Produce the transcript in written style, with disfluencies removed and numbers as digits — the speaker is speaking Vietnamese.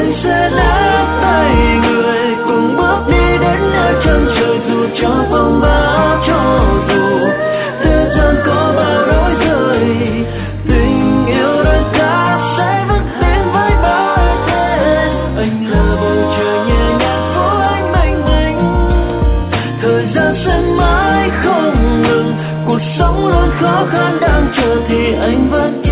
anh sẽ nắm tay người cùng bước đi đến nơi chân trời, dù cho phong bão cho dù thế gian có bao rối rời, tình yêu đôi ta sẽ vững tin với bao thế. Anh là bầu trời nhẹ nhàng của anh mênh mông, thời gian sẽ mãi không ngừng, cuộc sống luôn khó khăn đang chờ thì anh vẫn